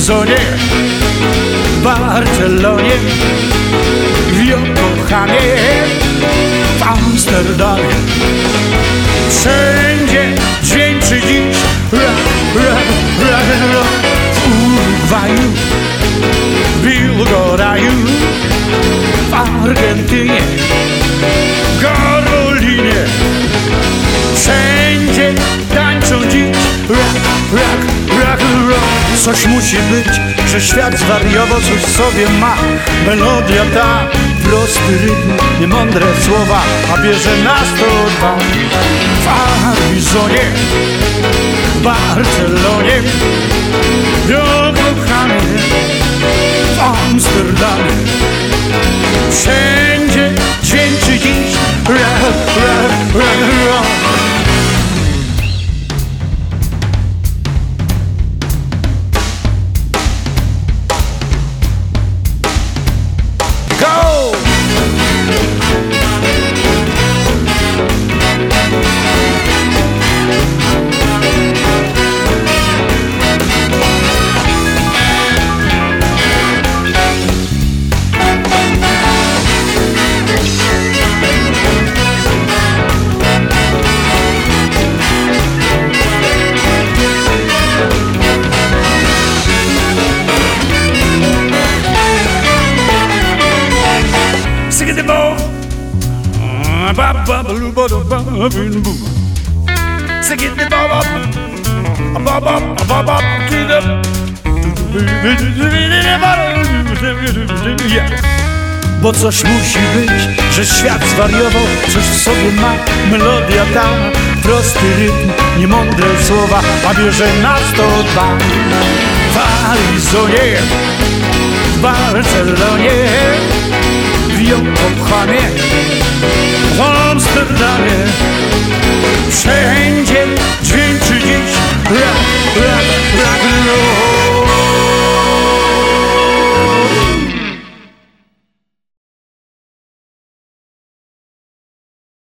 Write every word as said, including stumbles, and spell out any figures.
Arizonie, w Barcelonie, w Yokohamie, w Amsterdamie. Wszędzie dźwięczy dziś rock, rock, rock and roll. W Urugwaju, w Biłgoraju, w Argentynie, w Karolinie. Wszędzie tańczą dziś rock, rock, rock and roll. Coś musi być, że świat zwariował, coś w sobie ma. Melodia ta, prosty rytm, niemądre słowa, a bierze nas to dwa. W Arizonie, w Barcelonie, w Yokohamie, w Amsterdamie. Wszędzie dźwięczy dziś rock, rock, rock and roll. Bo coś musi być, że świat zwariował, coś w sobie ma. Melodia ta, prosty rytm, niemądre słowa, a bierze nas to dwa. W Arizonie, w Barcelonie, w Yokohamie, w Amsterdamie.